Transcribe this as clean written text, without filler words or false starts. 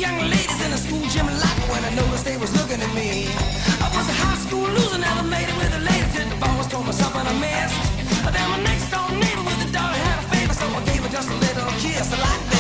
young ladies in the school gym locker when I noticed they was looking at me. I was a high school loser, never made it with a lady till the boss told myself and I missed. Then my next door neighbor with the dog had a favor, so I gave her just a little kiss. I like